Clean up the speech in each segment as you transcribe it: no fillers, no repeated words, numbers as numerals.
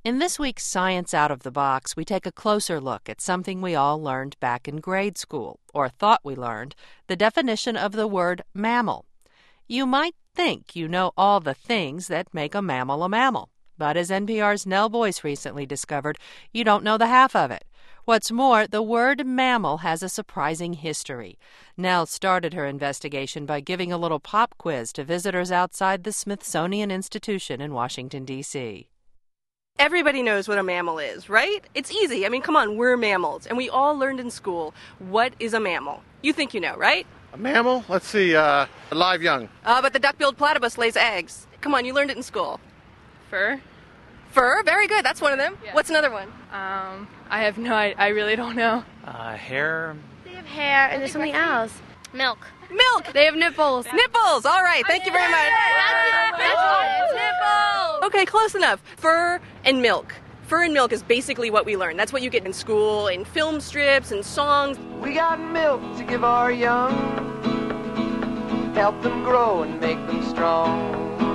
In this week's Science Out of the Box, we take a closer look at something we all learned back in grade school, or thought we learned, the definition of the word mammal. You might think you know all the things that make a mammal, but as NPR's Nell Boyce recently discovered, you don't know the half of it. What's more, the word mammal has a surprising history. Nell started her investigation by giving a little pop quiz to visitors outside the Smithsonian Institution in Washington, D.C. Everybody knows what a mammal is, right? It's easy. I mean, come on, we're mammals. And we all learned in school, what is a mammal? You think you know, right? A mammal? Let's see, live young. But the duck-billed platypus lays eggs. Come on, you learned it in school. Fur? Fur? Very good. That's one of them. Yeah. What's another one? I have no idea. I really don't know. Hair? They have hair, and there's something else. Milk. Milk! They have nipples. Nipples! All right, thank you very much. That's nipples! Okay, close enough. Fur and milk. Fur and milk is basically what we learn. That's what you get in school, in film strips and songs. We got milk to give our young, help them grow and make them strong.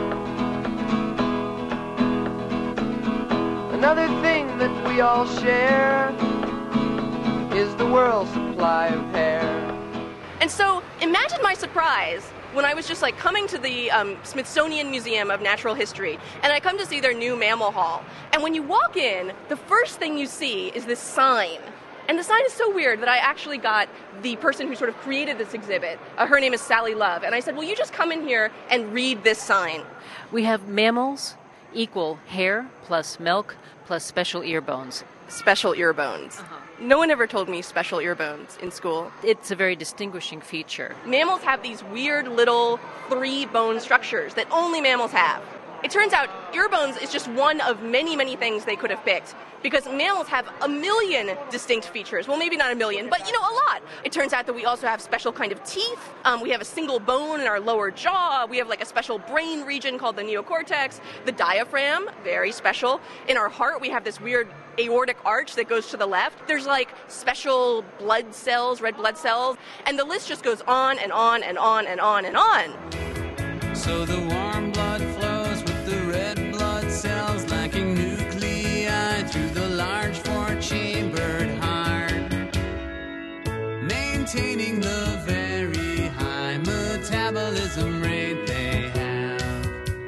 Another thing that we all share is the world's supply of hair. And so imagine my surprise when I was just coming to the Smithsonian Museum of Natural History, and I come to see their new mammal hall. And when you walk in, the first thing you see is this sign. And the sign is so weird that I actually got the person who sort of created this exhibit. Her name is Sally Love. And I said, will you just come in here and read this sign? We have mammals equal hair plus milk plus special ear bones. Special ear bones. Uh-huh. No one ever told me special ear bones in school. It's a very distinguishing feature. Mammals have these weird little 3-bone structures that only mammals have. It turns out ear bones is just one of many, many things they could have picked, because mammals have a million distinct features. Well, maybe not a million, but a lot. It turns out that we also have special kind of teeth. We have a single bone in our lower jaw. We have a special brain region called the neocortex. The diaphragm, very special. In our heart, we have this weird aortic arch that goes to the left. There's special blood cells, red blood cells, and the list just goes on and on and on and on and on. So the warm blood flows with the red blood cells lacking nuclei through the large 4-chambered heart, maintaining the very high metabolism rate they have.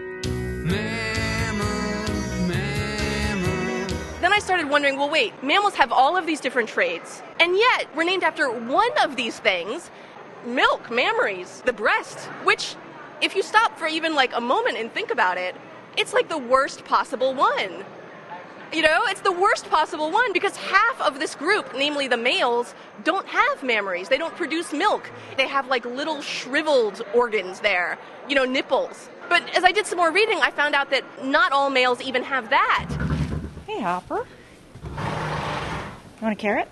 Then I started wondering, well, wait, mammals have all of these different traits, and yet we're named after one of these things, milk, mammaries, the breast, which, if you stop for even a moment and think about it, it's the worst possible one. It's the worst possible one because half of this group, namely the males, don't have mammaries. They don't produce milk. They have little shriveled organs there, nipples. But as I did some more reading, I found out that not all males even have that. Hey, Hopper. You want a carrot?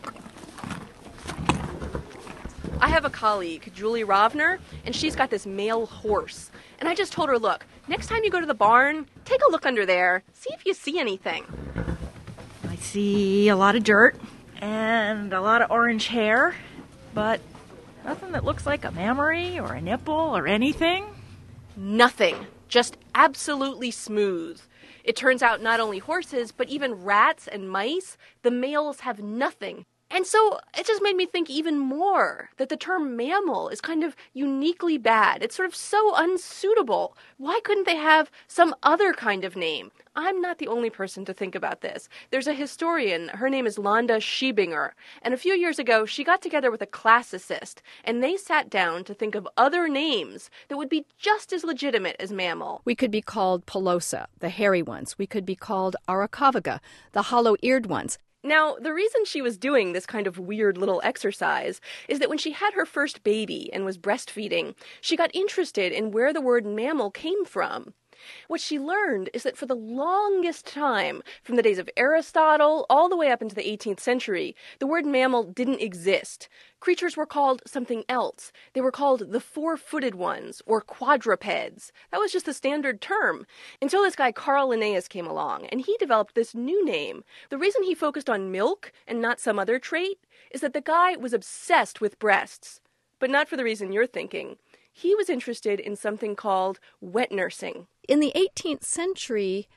I have a colleague, Julie Rovner, and she's got this male horse. And I just told her, look, next time you go to the barn, take a look under there, see if you see anything. I see a lot of dirt and a lot of orange hair, but nothing that looks like a mammary or a nipple or anything. Nothing. Just absolutely smooth. It turns out not only horses, but even rats and mice, the males have nothing. And so it just made me think even more that the term mammal is kind of uniquely bad. It's sort of so unsuitable. Why couldn't they have some other kind of name? I'm not the only person to think about this. There's a historian, her name is Londa Schiebinger, and a few years ago she got together with a classicist, and they sat down to think of other names that would be just as legitimate as mammal. We could be called Pelosa, the hairy ones. We could be called Arakaviga, the hollow-eared ones. Now, the reason she was doing this kind of weird little exercise is that when she had her first baby and was breastfeeding, she got interested in where the word mammal came from. What she learned is that for the longest time, from the days of Aristotle all the way up into the 18th century, the word mammal didn't exist. Creatures were called something else. They were called the four-footed ones, or quadrupeds. That was just the standard term, until this guy Carl Linnaeus came along, and he developed this new name. The reason he focused on milk and not some other trait is that the guy was obsessed with breasts, but not for the reason you're thinking. He was interested in something called wet nursing. In the 18th century,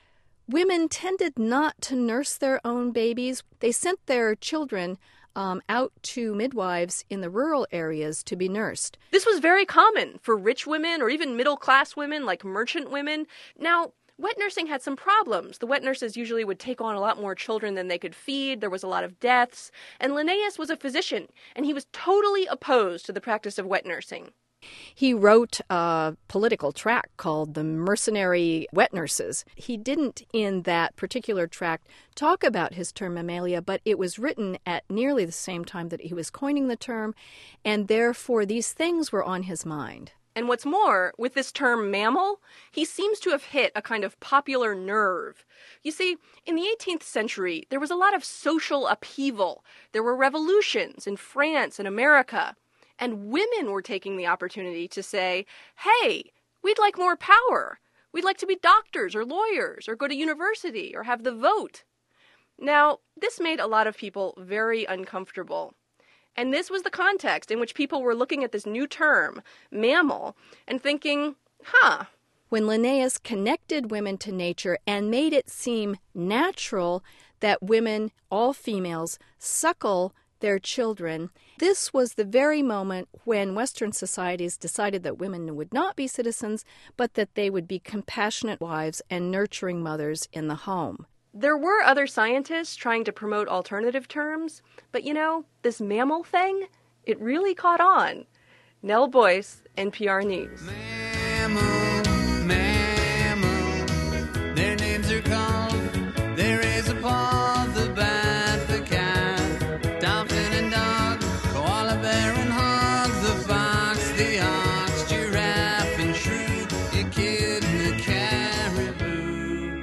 Women tended not to nurse their own babies. They sent their children out to midwives in the rural areas to be nursed. This was very common for rich women or even middle-class women like merchant women. Now, wet nursing had some problems. The wet nurses usually would take on a lot more children than they could feed. There was a lot of deaths. And Linnaeus was a physician, and he was totally opposed to the practice of wet nursing. He wrote a political tract called The Mercenary Wet Nurses. He didn't, in that particular tract, talk about his term mammalia, but it was written at nearly the same time that he was coining the term, and therefore these things were on his mind. And what's more, with this term mammal, he seems to have hit a kind of popular nerve. You see, in the 18th century, there was a lot of social upheaval. There were revolutions in France and America. And women were taking the opportunity to say, hey, we'd like more power. We'd like to be doctors or lawyers or go to university or have the vote. Now, this made a lot of people very uncomfortable. And this was the context in which people were looking at this new term, mammal, and thinking, When Linnaeus connected women to nature and made it seem natural that women, all females, suckle their children, this was the very moment when Western societies decided that women would not be citizens, but that they would be compassionate wives and nurturing mothers in the home. There were other scientists trying to promote alternative terms, but this mammal thing, it really caught on. Nell Boyce, NPR News. Mammal, mammal, their names are called. There is a paw, the bat, the cat, dolphin and dog, koala bear and hog, the fox, the ox, giraffe and shrew, echid and the caribou.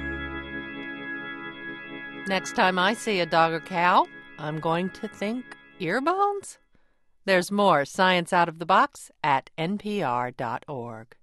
Next time I see a dog or cow, I'm going to think ear bones? There's more Science Out of the Box at npr.org.